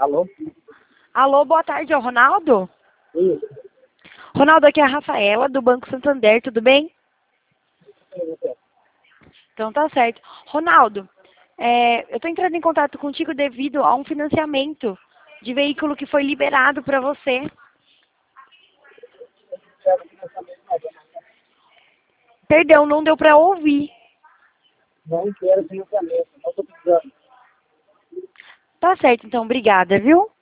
Alô? Alô, boa tarde, é o Ronaldo? Isso. Ronaldo, aqui é a Rafaela, do Banco Santander, tudo bem? Então tá certo. Ronaldo, eu estou entrando em contato contigo devido a um financiamento de veículo que foi liberado para você. Perdão, não deu para ouvir. Não quero financiamento, não estou precisando. Tá certo, então, obrigada, viu?